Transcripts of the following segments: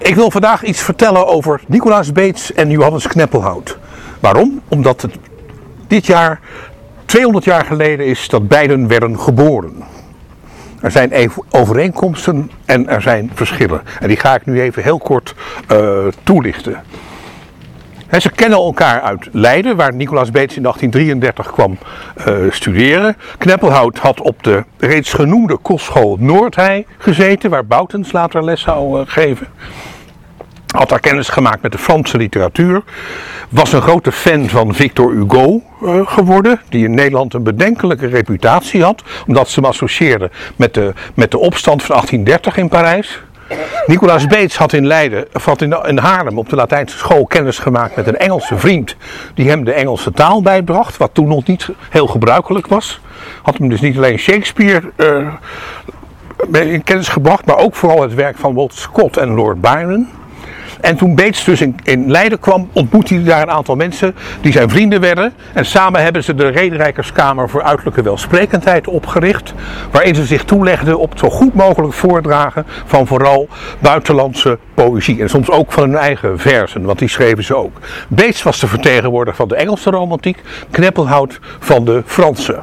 Ik wil vandaag iets vertellen over Nicolaas Beets en Johannes Kneppelhout. Waarom? Omdat het dit jaar 200 jaar geleden is dat beiden werden geboren. Er zijn overeenkomsten en er zijn verschillen. En die ga ik nu even heel kort toelichten. Ze kennen elkaar uit Leiden, waar Nicolaas Beets in 1833 kwam studeren. Kneppelhout had op de reeds genoemde kostschool Noordhei gezeten, waar Boutens later les zou geven. Had daar kennis gemaakt met de Franse literatuur. Was een grote fan van Victor Hugo geworden, die in Nederland een bedenkelijke reputatie had, omdat ze hem associeerden met de opstand van 1830 in Parijs. Nicolaas Beets had in Haarlem op de Latijnse school kennis gemaakt met een Engelse vriend die hem de Engelse taal bijbracht, wat toen nog niet heel gebruikelijk was. Had hem dus niet alleen Shakespeare in kennis gebracht, maar ook vooral het werk van Walter Scott en Lord Byron. En toen Beets dus in Leiden kwam, ontmoette hij daar een aantal mensen die zijn vrienden werden. En samen hebben ze de Rederijkerskamer voor uiterlijke welsprekendheid opgericht. Waarin ze zich toelegden op zo goed mogelijk voordragen van vooral buitenlandse poëzie. En soms ook van hun eigen verzen, want die schreven ze ook. Beets was de vertegenwoordiger van de Engelse romantiek, Kneppelhout van de Franse.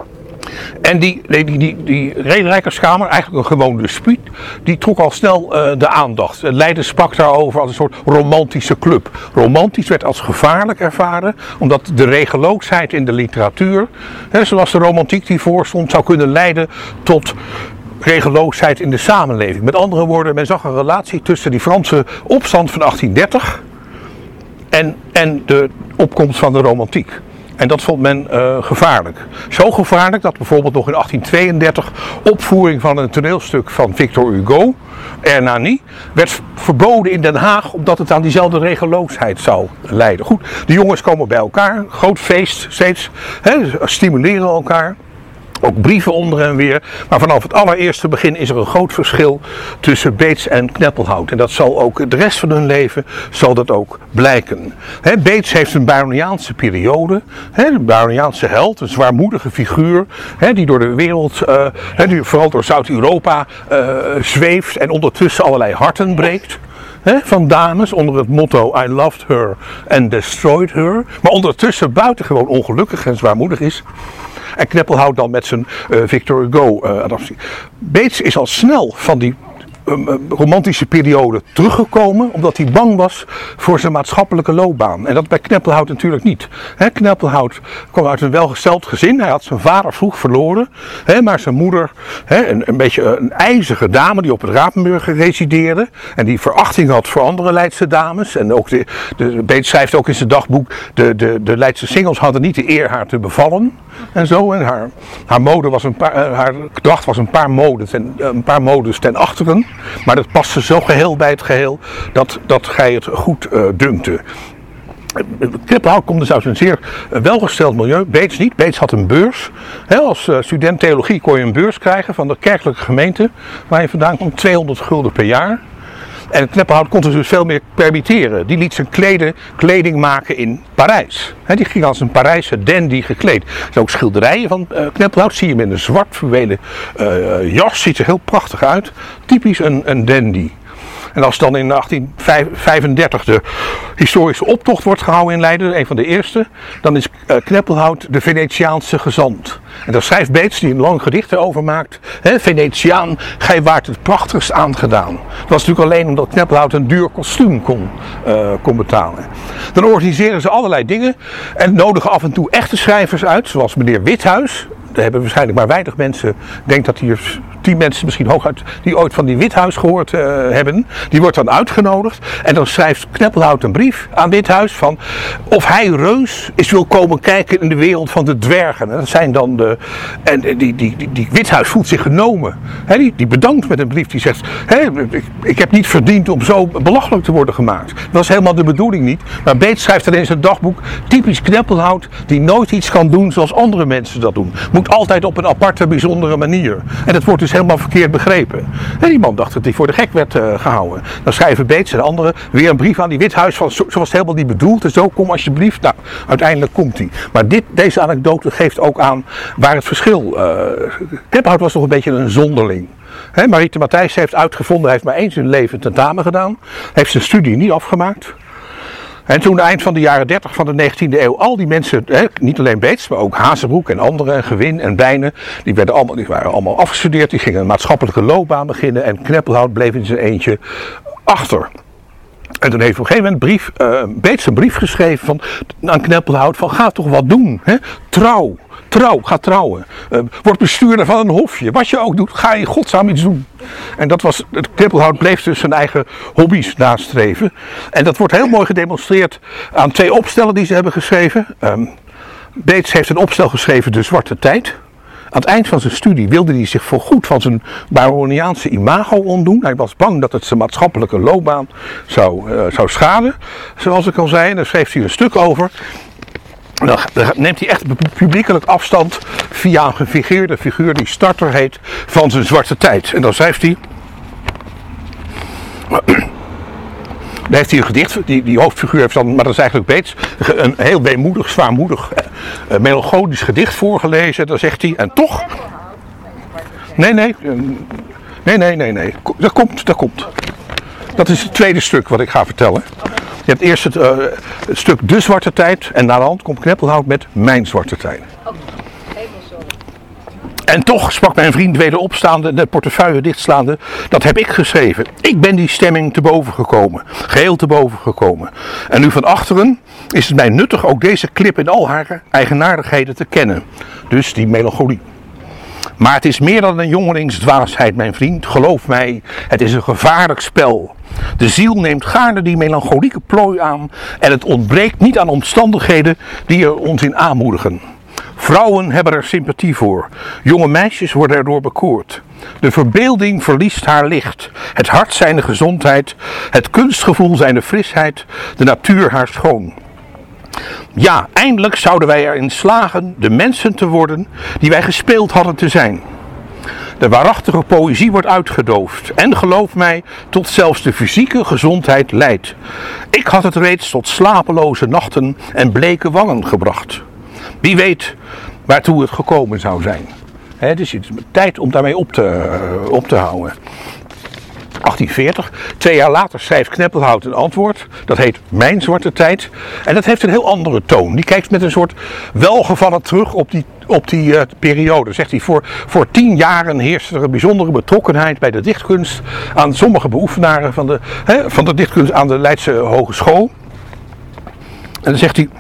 En die Rederijkerskamer, eigenlijk een gewoon dispuut, die trok al snel de aandacht. Leiden sprak daarover als een soort romantische club. Romantisch werd als gevaarlijk ervaren, omdat de regeloosheid in de literatuur, zoals de romantiek die voorstond, zou kunnen leiden tot regeloosheid in de samenleving. Met andere woorden, men zag een relatie tussen die Franse opstand van 1830 en de opkomst van de romantiek. En dat vond men gevaarlijk. Zo gevaarlijk dat bijvoorbeeld nog in 1832 opvoering van een toneelstuk van Victor Hugo, Hernani, werd verboden in Den Haag omdat het aan diezelfde regeloosheid zou leiden. Goed, de jongens komen bij elkaar, groot feest steeds, stimuleren elkaar. Ook brieven onder en weer, maar vanaf het allereerste begin is er een groot verschil tussen Beets en Kneppelhout. En dat zal ook de rest van hun leven zal dat ook blijken. Beets heeft een Byroniaanse periode, de Byroniaanse held, een zwaarmoedige figuur, die door de wereld, die vooral door Zuid-Europa zweeft en ondertussen allerlei harten breekt. Van dames onder het motto I loved her and destroyed her, maar ondertussen buitengewoon ongelukkig en zwaarmoedig is. En Kneppelhout dan met zijn Victor Hugo adaptatie. Beets is al snel van die romantische periode teruggekomen, omdat hij bang was voor zijn maatschappelijke loopbaan. En dat bij Kneppelhout natuurlijk niet. Kneppelhout kwam uit een welgesteld gezin. Hij had zijn vader vroeg verloren, maar zijn moeder, een beetje een ijzige dame die op het Rapenburger resideerde en die verachting had voor andere Leidse dames. En ook Beets schrijft ook in zijn dagboek, de Leidse singels hadden niet de eer haar te bevallen en zo. En haar mode was haar gedacht was een paar modes ten achteren. Maar dat paste zo geheel bij het geheel dat gij het goed dunkte. Kneppelhout komt dus uit een zeer welgesteld milieu. Beets niet. Beets had een beurs. Als student theologie kon je een beurs krijgen van de kerkelijke gemeente waar je vandaan kwam, 200 gulden per jaar. En Kneppelhout kon zich dus veel meer permitteren. Die liet zijn kleding maken in Parijs. Die ging als een Parijse dandy gekleed. Er zijn ook schilderijen van Kneppelhout. Zie je hem in een zwart fluwelen jas. Ziet er heel prachtig uit. Typisch een dandy. En als dan in 1835 de historische optocht wordt gehouden in Leiden, een van de eerste, dan is Kneppelhout de Venetiaanse gezant. En daar schrijft Beets, die een lang gedicht erover maakt, Venetiaan, gij waart het prachtigst aangedaan. Dat was natuurlijk alleen omdat Kneppelhout een duur kostuum kon betalen. Dan organiseren ze allerlei dingen en nodigen af en toe echte schrijvers uit, zoals meneer Withuis. Daar hebben waarschijnlijk maar weinig mensen, ik denk dat hier 10 mensen misschien hooguit die ooit van die Withuis gehoord hebben. Die wordt dan uitgenodigd en dan schrijft Kneppelhout een brief aan Withuis van of hij reus is wil komen kijken in de wereld van de dwergen. En dat zijn dan die Withuis voelt zich genomen. Die bedankt met een brief die zegt, ik heb niet verdiend om zo belachelijk te worden gemaakt. Dat was helemaal de bedoeling niet. Maar Beets schrijft dan in zijn dagboek, typisch Kneppelhout die nooit iets kan doen zoals andere mensen dat doen. Moet altijd op een aparte, bijzondere manier. En dat wordt dus helemaal verkeerd begrepen. En die man dacht dat hij voor de gek werd gehouden. Dan schrijven Beets en anderen weer een brief aan die Withuis van zo was het helemaal niet bedoeld en zo, kom alsjeblieft. Nou, uiteindelijk komt hij. Maar deze anekdote geeft ook aan waar het verschil. Kneppelhout was toch een beetje een zonderling. Mariette Matthijs heeft uitgevonden, hij heeft maar eens in zijn leven tentamen gedaan. Heeft zijn studie niet afgemaakt. En toen eind van de jaren 30 van de 19e eeuw al die mensen, niet alleen Beets, maar ook Hazebroek en anderen, Gewin en Wijnen, die waren allemaal afgestudeerd. Die gingen een maatschappelijke loopbaan beginnen en Kneppelhout bleef in zijn eentje achter. En toen heeft op een gegeven moment Beets een brief geschreven aan Kneppelhout van ga toch wat doen. Hè? Ga trouwen. Word bestuurder van een hofje. Wat je ook doet, ga in godsnaam iets doen. En dat was, Kneppelhout bleef dus zijn eigen hobby's nastreven. En dat wordt heel mooi gedemonstreerd aan 2 opstellen die ze hebben geschreven. Beets heeft een opstel geschreven, De Zwarte Tijd. Aan het eind van zijn studie wilde hij zich voorgoed van zijn Baroniaanse imago ontdoen. Hij was bang dat het zijn maatschappelijke loopbaan zou schaden, zoals ik al zei. En daar schreef hij een stuk over. Dan neemt hij echt publiekelijk afstand via een gefingeerde figuur die Starter heet van zijn Zwarte Tijd. En dan schrijft hij... Dan heeft hij een gedicht, die hoofdfiguur heeft dan, maar dat is eigenlijk Beets, een heel weemoedig, zwaarmoedig, melancholisch gedicht voorgelezen. Dan zegt hij, en toch... Nee. Dat komt. Dat is het tweede stuk wat ik ga vertellen. Je hebt eerst het stuk De Zwarte Tijd en naar de hand komt Kneppelhout met Mijn Zwarte Tijd. En toch, sprak mijn vriend wederopstaande en de portefeuille dichtslaande, dat heb ik geschreven. Ik ben die stemming te boven gekomen, geheel te boven gekomen. En nu van achteren is het mij nuttig ook deze clip in al haar eigenaardigheden te kennen. Dus die melancholie. Maar het is meer dan een jongelingsdwaasheid, mijn vriend. Geloof mij, het is een gevaarlijk spel. De ziel neemt gaarne die melancholieke plooi aan en het ontbreekt niet aan omstandigheden die er ons in aanmoedigen. Vrouwen hebben er sympathie voor. Jonge meisjes worden erdoor bekoord. De verbeelding verliest haar licht. Het hart zijn de gezondheid. Het kunstgevoel zijn de frisheid. De natuur haar schoon. Ja, eindelijk zouden wij erin slagen de mensen te worden die wij gespeeld hadden te zijn. De waarachtige poëzie wordt uitgedoofd en geloof mij, tot zelfs de fysieke gezondheid leidt. Ik had het reeds tot slapeloze nachten en bleke wangen gebracht. Wie weet waartoe het gekomen zou zijn. Dus het is tijd om daarmee op te houden. 1840, 2 jaar later schrijft Kneppelhout een antwoord. Dat heet Mijn Zwarte Tijd. En dat heeft een heel andere toon. Die kijkt met een soort welgevallen terug op die periode. Zegt hij, voor 10 jaren heerste er een bijzondere betrokkenheid bij de dichtkunst aan sommige beoefenaren van de dichtkunst aan de Leidse Hogeschool. En dan zegt hij,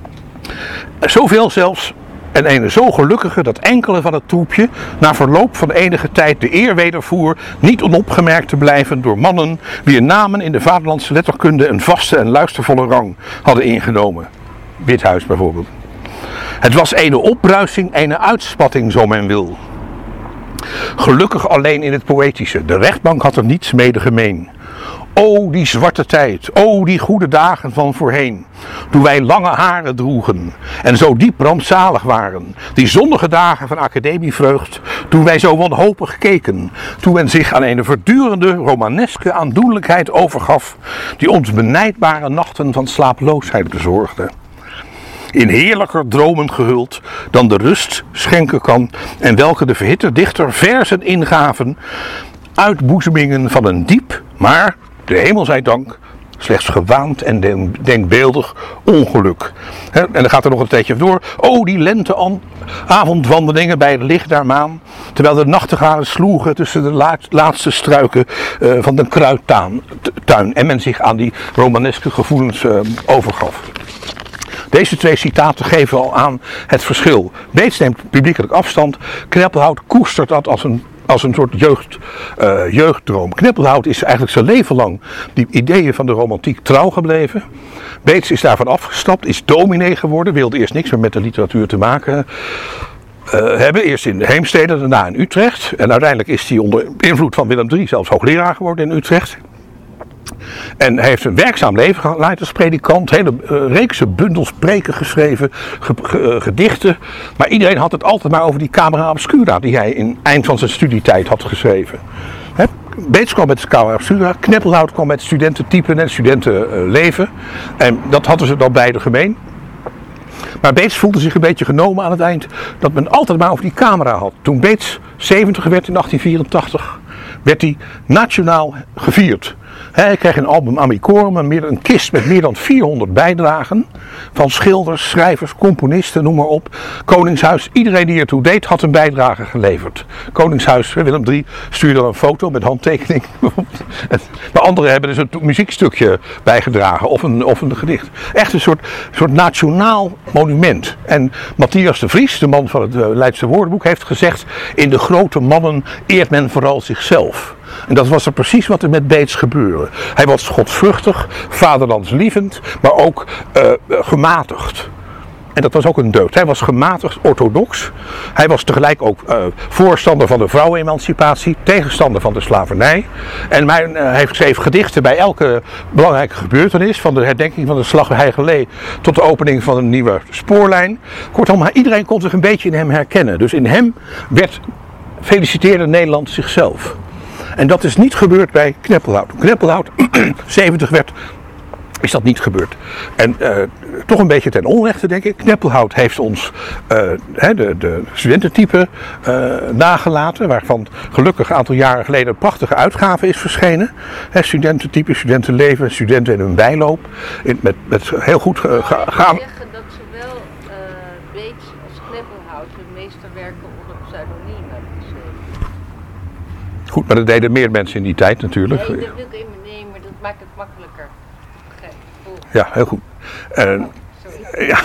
zoveel zelfs en ene zo gelukkige dat enkele van het troepje na verloop van enige tijd de eer wedervoer niet onopgemerkt te blijven door mannen wier namen in de vaderlandse letterkunde een vaste en luistervolle rang hadden ingenomen. Withuis bijvoorbeeld. Het was ene opbruising, ene uitspatting zo men wil. Gelukkig alleen in het poëtische, de rechtbank had er niets mede gemeen. O die zwarte tijd, o die goede dagen van voorheen, toen wij lange haren droegen en zo diep rampzalig waren, die zonnige dagen van academievreugd, toen wij zo wanhopig keken, toen men zich aan een verdurende romaneske aandoenlijkheid overgaf, die ons benijdbare nachten van slapeloosheid bezorgde. In heerlijker dromen gehuld dan de rust schenken kan en welke de verhitte dichter verzen ingaven, uitboezemingen van een diep, maar de hemel zij dank, slechts gewaand en denkbeeldig ongeluk. En dan gaat er nog een tijdje door. O die lenteavondwandelingen bij het licht der maan, terwijl de nachtegalen sloegen tussen de laatste struiken van de kruidtuin en men zich aan die romaneske gevoelens overgaf. Deze 2 citaten geven al aan het verschil. Beets neemt publiekelijk afstand, Kneppelhout koestert dat als een soort jeugddroom. Kneppelhout is eigenlijk zijn leven lang die ideeën van de romantiek trouw gebleven. Beets is daarvan afgestapt, is dominee geworden, wilde eerst niks meer met de literatuur te maken hebben. Eerst in Heemstede, daarna in Utrecht. En uiteindelijk is hij onder invloed van Willem III zelfs hoogleraar geworden in Utrecht. En hij heeft een werkzaam leven geleid als predikant, hele reekse bundels preken geschreven, gedichten. Maar iedereen had het altijd maar over die Camera Obscura die hij in eind van zijn studietijd had geschreven. Beets kwam met Camera Obscura, Kneppelhout kwam met studententypen en studentenleven. En dat hadden ze dan beide gemeen. Maar Beets voelde zich een beetje genomen aan het eind dat men altijd maar over die camera had. Toen Beets 70 werd in 1884... werd hij nationaal gevierd. Hij kreeg een album Amicorum, een kist met meer dan 400 bijdragen. Van schilders, schrijvers, componisten, noem maar op. Koningshuis, iedereen die ertoe deed, had een bijdrage geleverd. Koningshuis, Willem III, stuurde dan een foto met handtekening. Maar anderen hebben dus een muziekstukje bijgedragen of een gedicht. Echt een soort nationaal monument. En Matthias de Vries, de man van het Leidse Woordenboek, heeft gezegd: in de grote mannen eert men vooral zichzelf. En dat was er precies wat er met Beets gebeurde. Hij was godvruchtig, vaderlandslievend, maar ook gematigd. En dat was ook een deugd. Hij was gematigd orthodox. Hij was tegelijk ook voorstander van de vrouwenemancipatie, tegenstander van de slavernij. En hij schreef gedichten bij elke belangrijke gebeurtenis, van de herdenking van de slag bij Heiligerlee tot de opening van een nieuwe spoorlijn. Kortom, iedereen kon zich een beetje in hem herkennen. Dus in hem feliciteerde Nederland zichzelf. En dat is niet gebeurd bij Kneppelhout. Toen Kneppelhout 70 werd, is dat niet gebeurd. En toch een beetje ten onrechte, denk ik. Kneppelhout heeft ons de studententype nagelaten, waarvan gelukkig een aantal jaren geleden een prachtige uitgave is verschenen. Studententype, studentenleven, studenten in hun bijloop. Met heel goed gaan. Zeggen dat zowel Beets als Kneppelhout hun meesterwerken onder pseudoniem hebben geschreven. Goed, maar dat deden meer mensen in die tijd natuurlijk. Nee, dat wil ik even nemen, maar dat maakt het makkelijker. Ja, heel goed. Ja.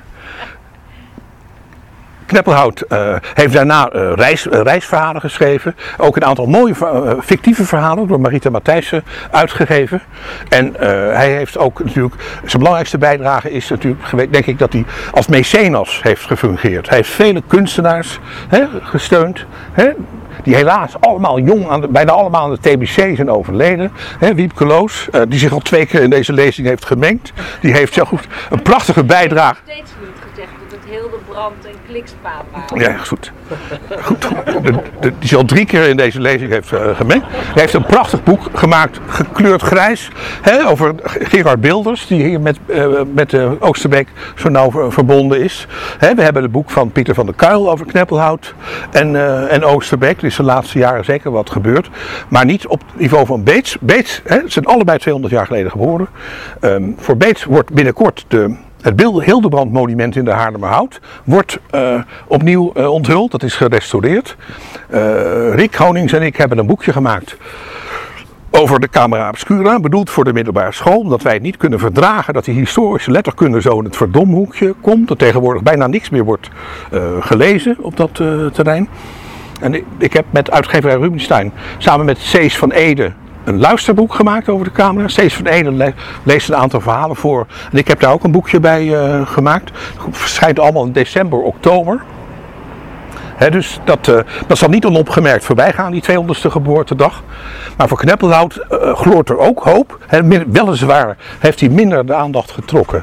Kneppelhout heeft daarna reisverhalen geschreven. Ook een aantal mooie fictieve verhalen door Marita Matthijssen uitgegeven. En hij heeft ook natuurlijk, zijn belangrijkste bijdrage is natuurlijk, denk ik, dat hij als mecenas heeft gefungeerd. Hij heeft vele kunstenaars gesteund. Die helaas allemaal jong, bijna allemaal aan de TBC zijn overleden. Wiepke Loos, die zich al 2 keer in deze lezing heeft gemengd. Die heeft zo goed een prachtige bijdrage. Ik heb steeds niet gezegd dat het Hildebrand en Klikspaan waren. Ja, goed. Die is al 3 keer in deze lezing heeft gemengd. Hij heeft een prachtig boek gemaakt, gekleurd grijs. Over Gerard Bilders, die hier met Oosterbeek zo nauw verbonden is. We hebben het boek van Pieter van der Kuil over Kneppelhout en Oosterbeek. Er is de laatste jaren zeker wat gebeurd. Maar niet op het niveau van Beets. Beets, ze zijn allebei 200 jaar geleden geboren. Voor Beets wordt binnenkort het Hildebrand monument in de Haarlemmerhout wordt opnieuw onthuld. Dat is gerestaureerd. Rick Honings en ik hebben een boekje gemaakt over de Camera Obscura, bedoeld voor de middelbare school, omdat wij het niet kunnen verdragen dat die historische letterkunde zo in het verdomhoekje komt, dat tegenwoordig bijna niks meer wordt gelezen op dat terrein. En ik heb met uitgeverij Rubinstein samen met Cees van Ede een luisterboek gemaakt over de camera. Cees van Ede leest een aantal verhalen voor. En ik heb daar ook een boekje bij gemaakt. Het verschijnt allemaal in december, oktober. Dus dat zal niet onopgemerkt voorbij gaan, die 200ste geboortedag. Maar voor Kneppelhout gloort er ook hoop. Weliswaar heeft hij minder de aandacht getrokken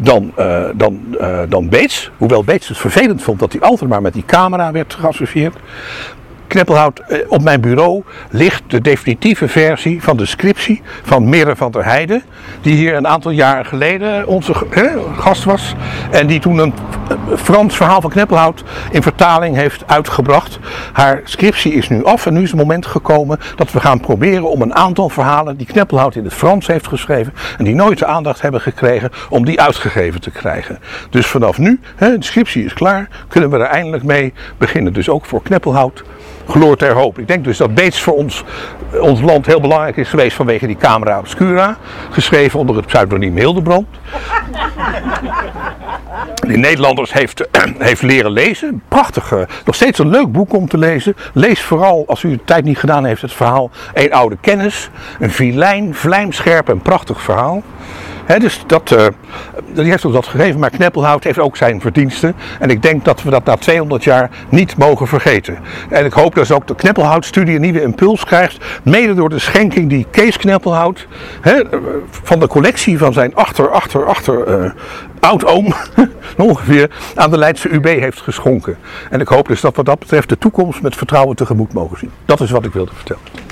dan Beets. Hoewel Beets het vervelend vond dat hij altijd maar met die camera werd geassocieerd. Kneppelhout, op mijn bureau ligt de definitieve versie van de scriptie van Merre van der Heijden, die hier een aantal jaren geleden onze gast was en die toen een Frans verhaal van Kneppelhout in vertaling heeft uitgebracht. Haar scriptie is nu af en nu is het moment gekomen dat we gaan proberen om een aantal verhalen die Kneppelhout in het Frans heeft geschreven en die nooit de aandacht hebben gekregen, om die uitgegeven te krijgen. Dus vanaf nu, de scriptie is klaar, kunnen we er eindelijk mee beginnen. Dus ook voor Kneppelhout gloort er hoop. Ik denk dus dat Beets voor ons land heel belangrijk is geweest vanwege die Camera Obscura, geschreven onder het pseudoniem Hildebrand. Die Nederlanders heeft leren lezen. Prachtig, nog steeds een leuk boek om te lezen. Lees vooral, als u de tijd niet gedaan heeft, het verhaal Een oude kennis. Een vilijn, vlijmscherp en prachtig verhaal. Dus die heeft ons dat gegeven, maar Kneppelhout heeft ook zijn verdiensten. En ik denk dat we dat na 200 jaar niet mogen vergeten. En ik hoop dat ook de Kneppelhout-studie een nieuwe impuls krijgt. Mede door de schenking die Kees Kneppelhout van de collectie van zijn oudoom ongeveer aan de Leidse UB heeft geschonken. En ik hoop dus dat wat dat betreft de toekomst met vertrouwen tegemoet mogen zien. Dat is wat ik wilde vertellen.